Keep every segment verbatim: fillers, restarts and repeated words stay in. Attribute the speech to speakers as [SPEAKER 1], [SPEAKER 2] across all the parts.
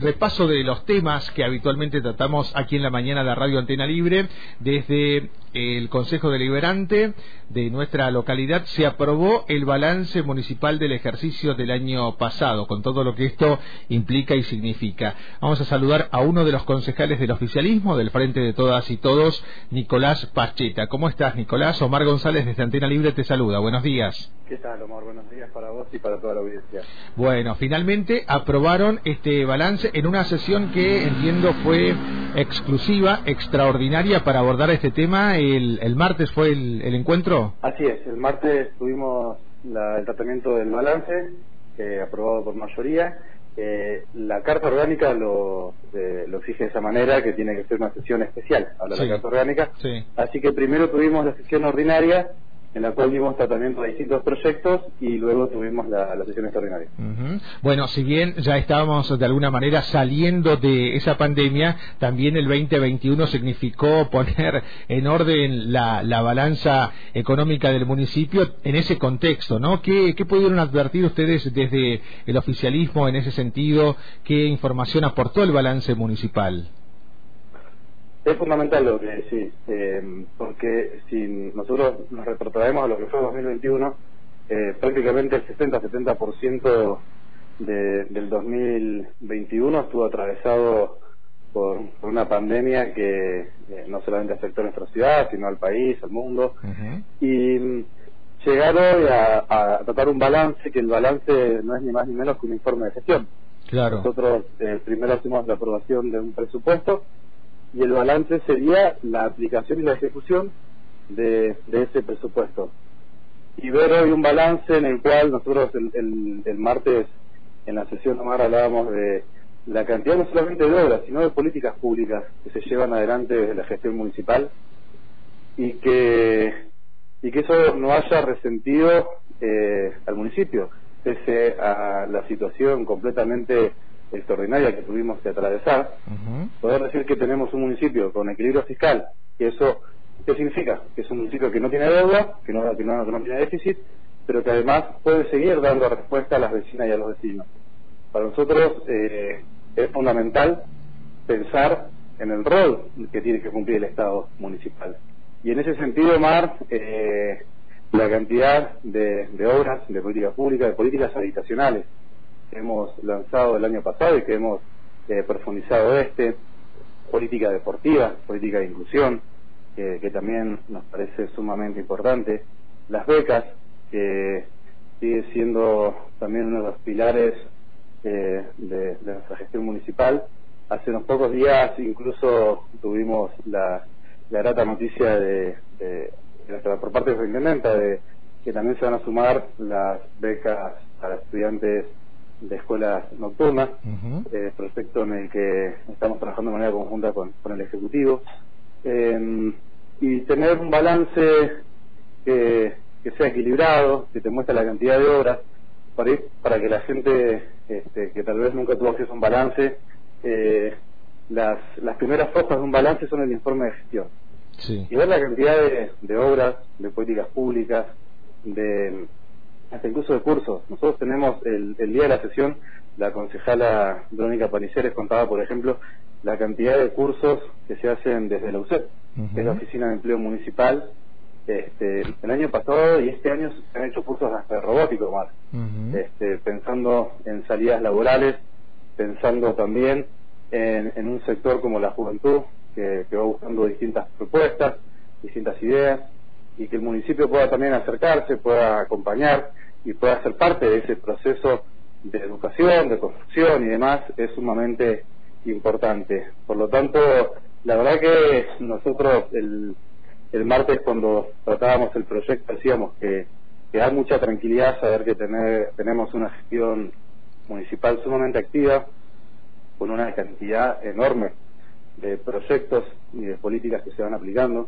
[SPEAKER 1] repaso de los temas que habitualmente tratamos aquí en la mañana de la Radio Antena Libre. Desde el Consejo Deliberante de nuestra localidad se aprobó el balance municipal del ejercicio del año pasado, con todo lo que esto implica y significa. Vamos a saludar a uno de los concejales del oficialismo del Frente de Todas y Todos, Nicolás Pacheta. ¿Cómo estás, Nicolás? Omar González desde Antena Libre te saluda. Buenos días.
[SPEAKER 2] ¿Qué tal, Omar? Buenos días para vos y para toda la audiencia.
[SPEAKER 1] Bueno, finalmente aprobaron este balance en una sesión que entiendo fue exclusiva, extraordinaria para abordar este tema. El, el martes fue el, el encuentro.
[SPEAKER 2] Así es, el martes tuvimos la, el tratamiento del balance, eh, aprobado por mayoría. Eh, la Carta Orgánica lo, eh, lo exige de esa manera, que tiene que ser una sesión especial, habla sí. la Carta Orgánica.
[SPEAKER 1] Sí.
[SPEAKER 2] Así que primero tuvimos la sesión ordinaria, en la cual dimos tratamiento de distintos proyectos, y luego tuvimos la, la sesión extraordinaria.
[SPEAKER 1] Uh-huh. Bueno, si bien ya estábamos de alguna manera saliendo de esa pandemia, también el veinte veintiuno significó poner en orden la, la balanza económica del municipio en ese contexto, ¿no? ¿Qué, qué pudieron advertir ustedes desde el oficialismo en ese sentido? ¿Qué información aportó el balance municipal?
[SPEAKER 2] Es fundamental lo que decís, eh, porque si nosotros nos retrotraemos a lo que fue dos mil veintiuno, eh, prácticamente el sesenta a setenta por ciento de, del dos mil veintiuno estuvo atravesado por, por una pandemia que eh, no solamente afectó a nuestra ciudad, sino al país, al mundo. Uh-huh. Y llegar hoy a, a tratar un balance, que el balance no es ni más ni menos que un informe de gestión.
[SPEAKER 1] Claro.
[SPEAKER 2] Nosotros eh, primero hacemos la aprobación de un presupuesto, y el balance sería la aplicación y la ejecución de, de ese presupuesto. Y ver hoy un balance en el cual nosotros el, el, el martes en la sesión Omar hablábamos de la cantidad no solamente de obras, sino de políticas públicas que se llevan adelante desde la gestión municipal, y que y que eso no haya resentido eh, al municipio, pese a la situación completamente extraordinaria que tuvimos que atravesar. Uh-huh. Poder decir que tenemos un municipio con equilibrio fiscal, que eso, ¿qué significa? Que es un municipio que no tiene deuda, que no, que no, que no tiene déficit, pero que además puede seguir dando respuesta a las vecinas y a los vecinos. Para nosotros eh, es fundamental pensar en el rol que tiene que cumplir el Estado municipal. Y en ese sentido, Omar, eh, la cantidad de, de obras, de políticas públicas, de políticas habitacionales que hemos lanzado el año pasado y que hemos eh, profundizado este, política deportiva, política de inclusión, eh, que también nos parece sumamente importante, las becas, que sigue siendo también uno de los pilares eh, de, de nuestra gestión municipal. Hace unos pocos días incluso tuvimos la, la grata noticia de, de, de por parte de la intendenta de que también se van a sumar las becas para estudiantes de escuelas nocturnas, uh-huh. eh, proyecto en el que estamos trabajando de manera conjunta con, con el Ejecutivo, eh, y tener un balance que, que sea equilibrado, que te muestre la cantidad de horas, para, ir, para que la gente este, que tal vez nunca tuvo acceso a un balance, eh, las, las primeras hojas de un balance son el informe de gestión.
[SPEAKER 1] Sí.
[SPEAKER 2] Y ver la cantidad de, de obras, de políticas públicas, de hasta incluso de cursos. Nosotros tenemos el, el día de la sesión, la concejala Verónica Paniceres contaba, por ejemplo, la cantidad de cursos que se hacen desde la U C E P, uh-huh. que es la Oficina de Empleo Municipal. Este, el año pasado y este año se han hecho cursos hasta de robótico, más uh-huh. este, pensando en salidas laborales, pensando también en, en un sector como la juventud, que, que va buscando distintas propuestas, distintas ideas, y que el municipio pueda también acercarse, pueda acompañar y pueda ser parte de ese proceso de educación, de construcción y demás, es sumamente importante. Por lo tanto, la verdad que nosotros el, el martes cuando tratábamos el proyecto decíamos que, que da mucha tranquilidad saber que tener, tenemos una gestión municipal sumamente activa, con una cantidad enorme de proyectos y de políticas que se van aplicando,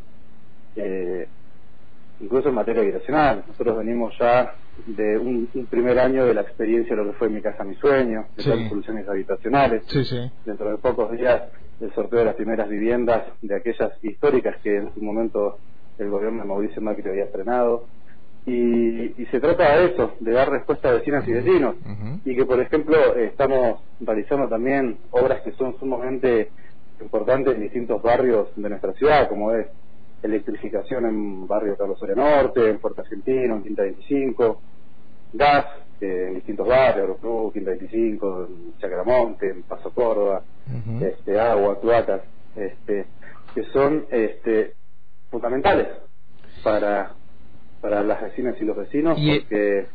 [SPEAKER 2] eh, incluso en materia habitacional. Nosotros venimos ya de un, un primer año de la experiencia de lo que fue Mi Casa Mi Sueño, de sí. las soluciones habitacionales.
[SPEAKER 1] Sí, sí.
[SPEAKER 2] Dentro de pocos días el sorteo de las primeras viviendas, de aquellas históricas que en su momento el gobierno de Mauricio Macri había frenado. y, y se trata de eso, de dar respuesta a vecinas y vecinos,
[SPEAKER 1] uh-huh.
[SPEAKER 2] y que por ejemplo estamos realizando también obras que son sumamente importantes en distintos barrios de nuestra ciudad, como es electrificación en barrio Carlos Soria Norte, en Puerto Argentino, en Quinta veinticinco, gas eh, en distintos barrios, Aeroclub, Quinta veinticinco, en Chacramonte, en Paso Córdoba, uh-huh. este, agua, cloacas, este, que son este, fundamentales para para las vecinas y los vecinos, y porque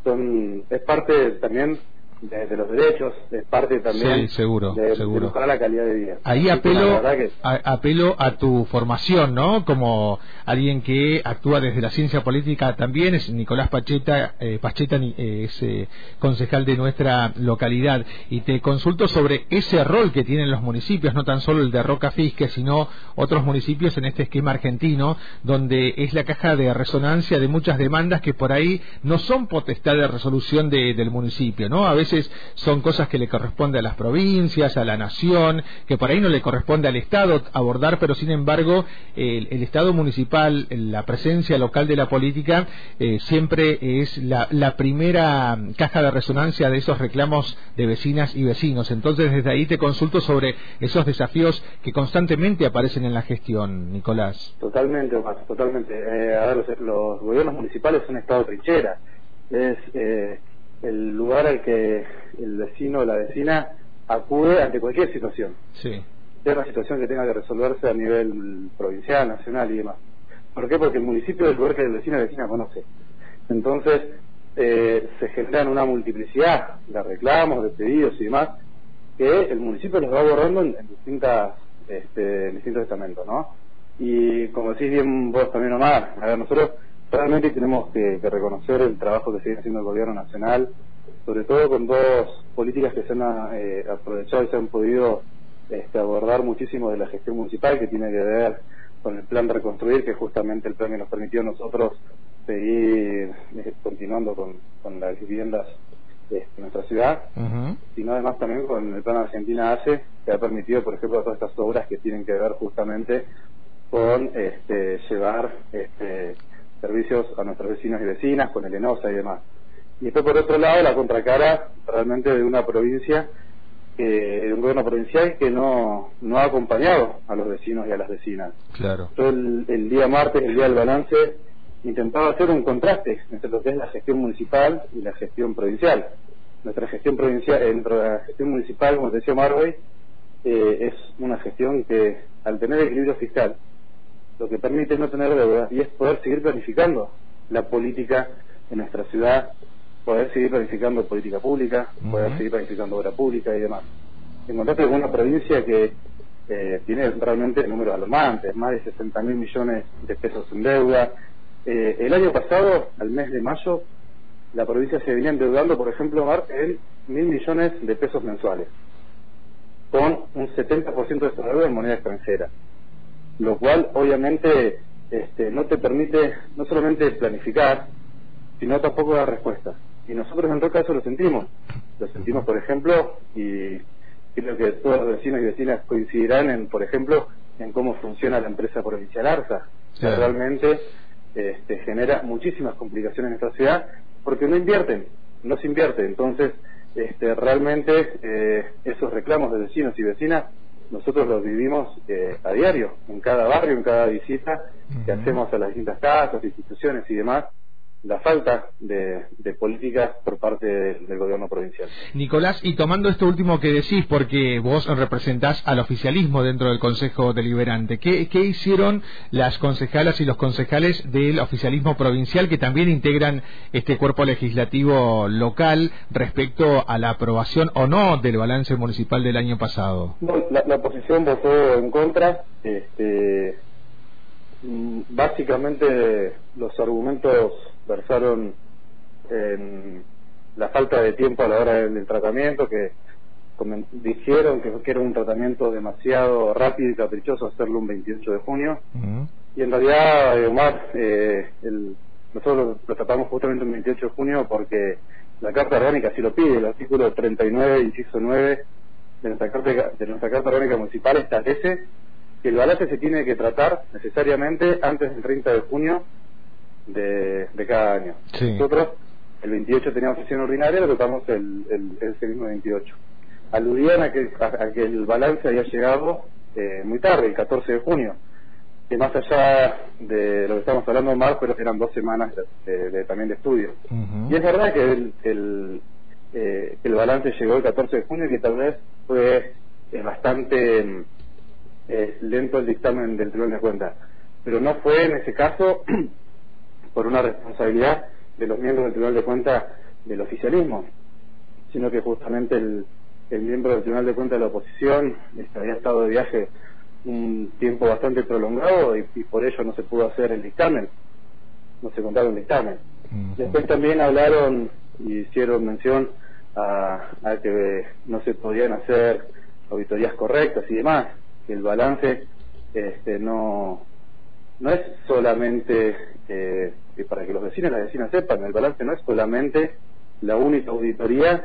[SPEAKER 2] son es parte también de, de los derechos, es parte también
[SPEAKER 1] sí, seguro,
[SPEAKER 2] de,
[SPEAKER 1] seguro.
[SPEAKER 2] de mejorar la calidad de vida.
[SPEAKER 1] Ahí
[SPEAKER 2] Así
[SPEAKER 1] apelo
[SPEAKER 2] que,
[SPEAKER 1] a, apelo a tu formación, ¿no? Como alguien que actúa desde la ciencia política también, es Nicolás Pacheta, eh, Pacheta eh, es eh, concejal de nuestra localidad, y te consulto sobre ese rol que tienen los municipios, no tan solo el de Roca Fisque, sino otros municipios en este esquema argentino, donde es la caja de resonancia de muchas demandas que por ahí no son potestad de resolución de, del municipio, ¿no? A veces son cosas que le corresponde a las provincias, a la nación, que por ahí no le corresponde al Estado abordar, pero sin embargo el, el Estado municipal, la presencia local de la política eh, siempre es la, la primera caja de resonancia de esos reclamos de vecinas y vecinos. Entonces desde ahí te consulto sobre esos desafíos que constantemente aparecen en la gestión, Nicolás.
[SPEAKER 2] Totalmente, Omar, totalmente. Eh, a ver, los, los gobiernos municipales son estado trinchera, es eh, el lugar al que el vecino o la vecina acude ante cualquier situación.
[SPEAKER 1] Sí.
[SPEAKER 2] Sea una situación que tenga que resolverse a nivel provincial, nacional y demás. ¿Por qué? Porque el municipio es el lugar que el vecino o la vecina conoce. Entonces, eh, se generan una multiplicidad de reclamos, de pedidos y demás, que el municipio los va abordando en, en distintas este, en distintos estamentos, ¿no? Y como decís bien vos también, Omar, a ver, nosotros realmente tenemos que, que reconocer el trabajo que sigue haciendo el gobierno nacional, sobre todo con dos políticas que se han eh, aprovechado y se han podido este, abordar muchísimo de la gestión municipal, que tiene que ver con el plan de reconstruir, que es justamente el plan que nos permitió a nosotros seguir eh, continuando con, con las viviendas de nuestra ciudad, uh-huh. sino además también con el plan Argentina Hace, que ha permitido, por ejemplo, todas estas obras que tienen que ver justamente con este, llevar este, servicios a nuestros vecinos y vecinas, con el ENOSA y demás. Y después, por otro lado, la contracara realmente de una provincia, eh, de un gobierno provincial que no, no ha acompañado a los vecinos y a las vecinas.
[SPEAKER 1] Claro.
[SPEAKER 2] Yo el, el día martes, el día del balance, intentaba hacer un contraste entre lo que es la gestión municipal y la gestión provincial. Nuestra gestión provincial, entre la gestión municipal, como te decía Marwey, eh, es una gestión que, al tener equilibrio fiscal, lo que permite es no tener deuda y es poder seguir planificando la política en nuestra ciudad, poder seguir planificando política pública, uh-huh. poder seguir planificando obra pública y demás. Encontraste con una provincia que eh, tiene realmente números alarmantes, más de sesenta mil millones de pesos en deuda. Eh, el año pasado, al mes de mayo, la provincia se venía endeudando, por ejemplo, Mar, en mil millones de pesos mensuales, con un setenta por ciento de esa deuda en moneda extranjera, lo cual obviamente este, no te permite no solamente planificar, sino tampoco dar respuesta. Y nosotros en todo caso lo sentimos, lo sentimos por ejemplo, y creo que todos los vecinos y vecinas coincidirán en, por ejemplo, en cómo funciona la empresa provincial ARSA, sí. que realmente este, genera muchísimas complicaciones en nuestra ciudad, porque no invierten, no se invierte. Entonces, este, realmente eh, esos reclamos de vecinos y vecinas nosotros los vivimos eh, a diario, en cada barrio, en cada visita que uh-huh. hacemos a las distintas casas, instituciones y demás, la falta de, de políticas por parte de, del gobierno provincial.
[SPEAKER 1] Nicolás, y tomando esto último que decís, porque vos representás al oficialismo dentro del Consejo Deliberante, ¿qué, qué hicieron las concejalas y los concejales del oficialismo provincial que también integran este cuerpo legislativo local respecto a la aprobación o no del balance municipal del año pasado?
[SPEAKER 2] No, la, la oposición votó en contra. Este, básicamente los argumentos versaron en la falta de tiempo a la hora del, del tratamiento, que como dijeron que, que era un tratamiento demasiado rápido y caprichoso hacerlo un veintiocho de junio, uh-huh. y en realidad, eh, Omar, eh, el, nosotros lo, lo tratamos justamente el veintiocho de junio porque la Carta Orgánica así lo pide. El artículo treinta y nueve, inciso nueve de nuestra Carta, de nuestra Carta Orgánica Municipal establece que el balance se tiene que tratar necesariamente antes del treinta de junio de, de cada año.
[SPEAKER 1] Sí.
[SPEAKER 2] Nosotros el veintiocho teníamos sesión ordinaria, lo tocamos el, el, ese mismo veintiocho. Aludían a que, a, a que el balance había llegado eh, muy tarde, el catorce de junio, que más allá de lo que estamos hablando en marzo, pero eran dos semanas de, de, de, también de estudio. Uh-huh. Y es verdad que el, el, eh, el balance llegó el catorce de junio y que tal vez fue eh, bastante eh, lento el dictamen del Tribunal de Cuentas, pero no fue en ese caso por una responsabilidad de los miembros del Tribunal de Cuentas del oficialismo, sino que justamente el, el miembro del Tribunal de Cuentas de la oposición este, había estado de viaje un tiempo bastante prolongado y, y por ello no se pudo hacer el dictamen, no se contaron el dictamen. Uh-huh. Después también hablaron y hicieron mención a, a que no se podían hacer auditorías correctas y demás, que el balance este, no no es solamente, eh, y para que los vecinos y las vecinas sepan, el balance no es solamente la única auditoría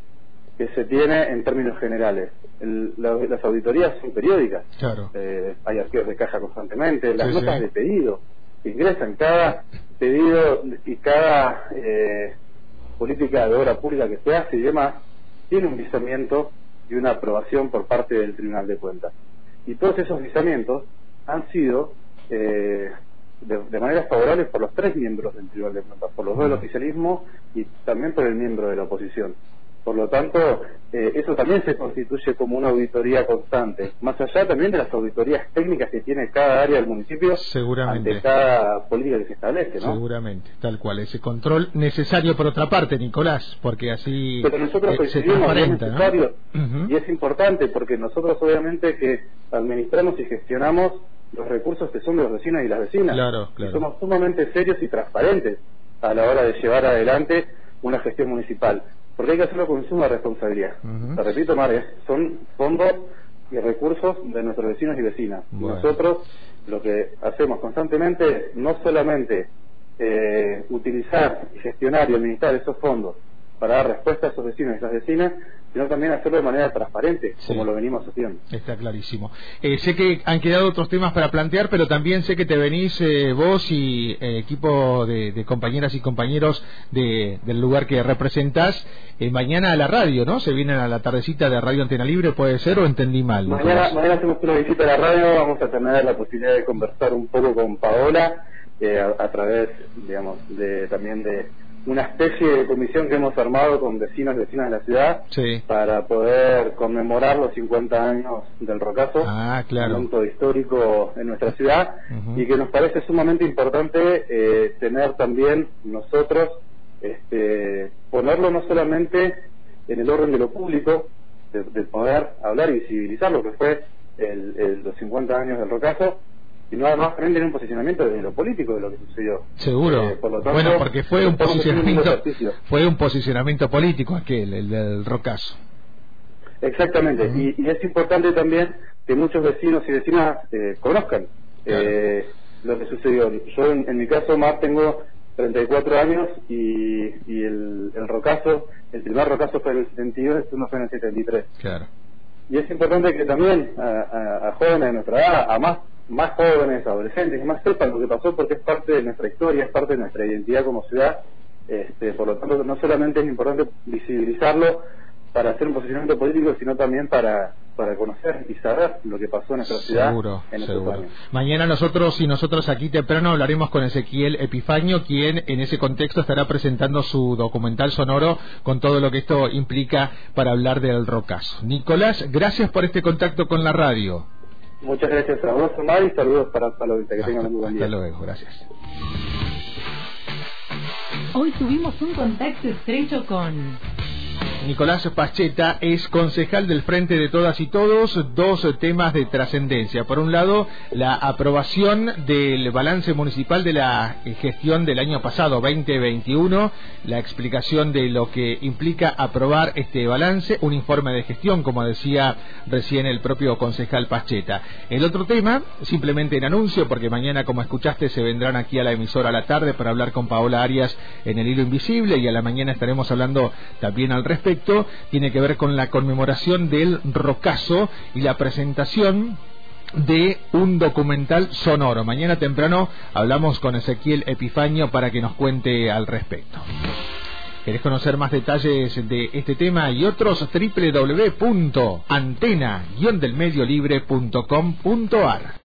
[SPEAKER 2] que se tiene en términos generales. El, la, las auditorías son periódicas.
[SPEAKER 1] Claro.
[SPEAKER 2] Eh, hay archivos de caja constantemente, las
[SPEAKER 1] sí,
[SPEAKER 2] notas
[SPEAKER 1] sí.
[SPEAKER 2] de pedido que ingresan, cada pedido y cada eh, política de obra pública que se hace y demás, tiene un visamiento y una aprobación por parte del Tribunal de Cuentas. Y todos esos visamientos han sido eh, de, de manera favorable por los tres miembros del Tribunal de Cuentas, por los dos del oficialismo y también por el miembro de la oposición. Por lo tanto, eh, eso también se constituye como una auditoría constante, más allá también de las auditorías técnicas que tiene cada área del municipio ante cada política que se establece, ¿no?
[SPEAKER 1] Seguramente, tal cual, ese control necesario por otra parte, Nicolás, porque así
[SPEAKER 2] Pero nosotros
[SPEAKER 1] eh, se
[SPEAKER 2] coincidimos,
[SPEAKER 1] transparenta,
[SPEAKER 2] es necesario,
[SPEAKER 1] ¿no? Uh-huh.
[SPEAKER 2] Y es importante porque nosotros obviamente que administramos y gestionamos los recursos que son de los vecinos y las vecinas,
[SPEAKER 1] claro, claro.
[SPEAKER 2] y somos sumamente serios y transparentes a la hora de llevar adelante una gestión municipal, porque hay que hacerlo con suma responsabilidad. Uh-huh. Te repito, Mares, son fondos y recursos de nuestros vecinos y vecinas. Bueno. Nosotros lo que hacemos constantemente es no solamente eh, utilizar, gestionar y administrar esos fondos para dar respuesta a esos vecinos y esas vecinas, sino también hacerlo de manera transparente, sí, como lo venimos haciendo.
[SPEAKER 1] Está clarísimo. Eh, sé que han quedado otros temas para plantear, pero también sé que te venís eh, vos y eh, equipo de, de compañeras y compañeros de, del lugar que representás eh, mañana a la radio, ¿no? Se vienen a la tardecita de Radio Antena Libre, ¿puede ser o entendí mal?
[SPEAKER 2] Mañana, mañana hacemos una visita a la radio, vamos a tener la posibilidad de conversar un poco con Paola eh, a, a través, digamos, de también de una especie de comisión que hemos armado con vecinos y vecinas de la ciudad, sí, para poder conmemorar los cincuenta años del Rocazo,
[SPEAKER 1] ah, claro,
[SPEAKER 2] un momento histórico en nuestra ciudad, uh-huh, y que nos parece sumamente importante eh, tener también nosotros, este, ponerlo no solamente en el orden de lo público, de, de poder hablar y visibilizar lo que fue el, el, los cincuenta años del Rocazo, y no además también tener un posicionamiento desde lo político de lo que sucedió.
[SPEAKER 1] Seguro. Eh, por lo tanto, bueno, porque fue un posicionamiento fue un posicionamiento político aquel, el del Rocazo.
[SPEAKER 2] Exactamente. Uh-huh. y, y es importante también que muchos vecinos y vecinas eh, conozcan claro, eh, lo que sucedió. Yo en, en mi caso, Mar, tengo treinta y cuatro años y, y el, el Rocazo, el primer Rocazo fue en el setenta y dos, este no fue en el setenta y tres.
[SPEAKER 1] Claro.
[SPEAKER 2] Y es importante que también a, a, a jóvenes de nuestra edad, a más más jóvenes, adolescentes, que más sepan lo que pasó, porque es parte de nuestra historia, es parte de nuestra identidad como ciudad. Este, por lo tanto, no solamente es importante visibilizarlo para hacer un posicionamiento político, sino también para para conocer y saber lo que pasó en nuestra ciudad.
[SPEAKER 1] Seguro,
[SPEAKER 2] en
[SPEAKER 1] seguro.
[SPEAKER 2] Años.
[SPEAKER 1] Mañana nosotros y nosotros aquí temprano hablaremos con Ezequiel Epifanio, quien en ese contexto estará presentando su documental sonoro con todo lo que esto implica para hablar del Rocazo. Nicolás, gracias por este contacto con la radio.
[SPEAKER 2] Muchas gracias a vos, Omar, y saludos para Palomita. Que tengan un muy buen día.
[SPEAKER 1] Hasta luego, gracias.
[SPEAKER 3] Hoy tuvimos un contacto estrecho con
[SPEAKER 1] Nicolás Pacheta es concejal del Frente de Todas y Todos. Dos temas de trascendencia. Por un lado, la aprobación del balance municipal de la gestión del año pasado, veinte veintiuno, la explicación de lo que implica aprobar este balance, un informe de gestión, como decía recién el propio concejal Pacheta. El otro tema, simplemente en anuncio, porque mañana, como escuchaste, se vendrán aquí a la emisora a la tarde para hablar con Paola Arias en el Hilo Invisible, y a la mañana estaremos hablando también al respecto. Tiene que ver con la conmemoración del Rocazo y la presentación de un documental sonoro. Mañana temprano hablamos con Ezequiel Epifanio para que nos cuente al respecto. ¿Querés conocer más detalles de este tema y otros? doble u doble u doble u punto antena guion del medio libre punto com punto ar